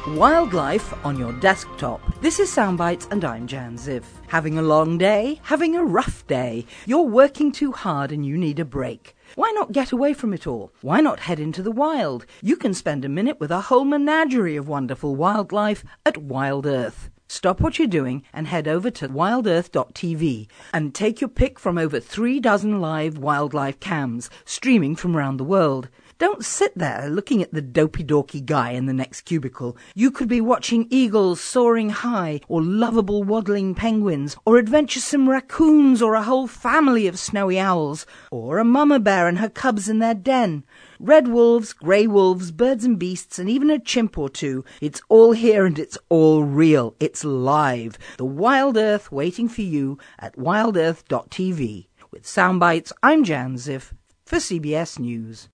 Wildlife on your desktop. This is Soundbites and I'm Jan Ziff. Having a long day? Having a rough day? You're working too hard and you need a break. Why not get away from it all? Why not head into the wild? You can spend a minute with a whole menagerie of wonderful wildlife at Wild Earth. Stop what you're doing and head over to wildearth.tv and take your pick from over 3 dozen live wildlife cams streaming from around the world. Don't sit there looking at the dopey-dorky guy in the next cubicle. You could be watching eagles soaring high, or lovable waddling penguins, or adventuresome raccoons, or a whole family of snowy owls, or a mama bear and her cubs in their den. Red wolves, grey wolves, birds and beasts, and even a chimp or two. It's all here and it's all real. It's live. The Wild Earth waiting for you at wildearth.tv. With Soundbites, I'm Jan Ziff for CBS News.